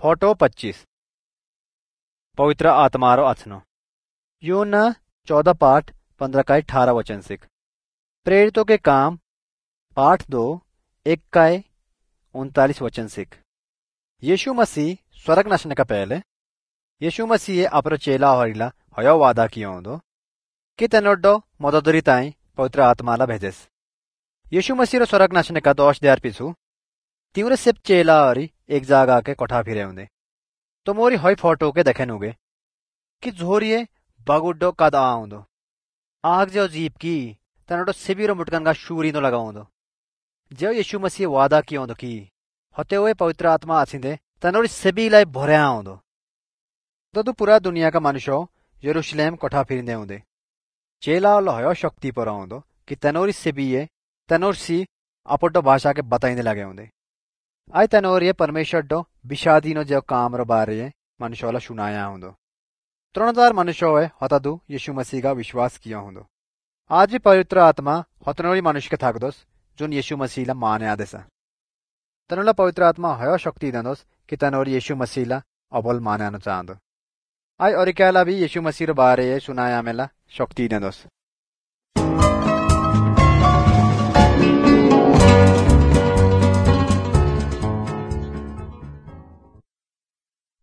Photo 25 पवित्र आत्मारो अथनो यूना 14 पाठ 15 का 18 वचन सिख। प्रेरितों के काम पाठ 2 1 का 39 वचन सिख। यीशु मसीह स्वर्ग नशने का पहले यीशु मसीह अपरो चेला हरिला हयो वादा कियो दो कि तेनोडो मददरी ताई पवित्र आत्माला भेजेस। यीशु मसीह रो स्वर्ग नशने का दोष द्यार पिछु तीव्र सिप चेला हरी एक जागा के कोठा फिरे होंदे तो मोरी हई फोटो के देखे नुगे कि झोरिये बागुड्डो कद आउंदो आग जो जीप की तनोडो सिबिरो मुटकन का शूरी नो लगाउंदो जो यीशु मसीह वादा कियोंदो की होते हुए पवित्र आत्मा आछिंदे तनोरी सिबी लाई भरे आउंदो तो पूरा दुनिया का मनुष्यो यरूशलेम कोठा फिरने होंदे चेला हयो शक्ति पर आउंदो कि तनोरी सिबिये तनोरसी अपोडो भाषा के बताइने लगे होंदे आई तनोर ये परमेश्वर डो बिशादीनो जो काम रो बारे मनुष्योला सुनाया होंदो 3000 मनुष्यो होतादु यीशु मसीह का विश्वास किया होंदो। आज भी पवित्र आत्मा होतनोरी मनुष्य के थाकदोस जोन यीशु मसीह ला माने आदेसा तनोला पवित्र आत्मा हयो शक्ति देनोस कि तनोरी यीशु मसीह ला अबोल माने आनो चांदो आई और भी यीशु मसीह रो बारे सुनाया मेला शक्ति देनोस।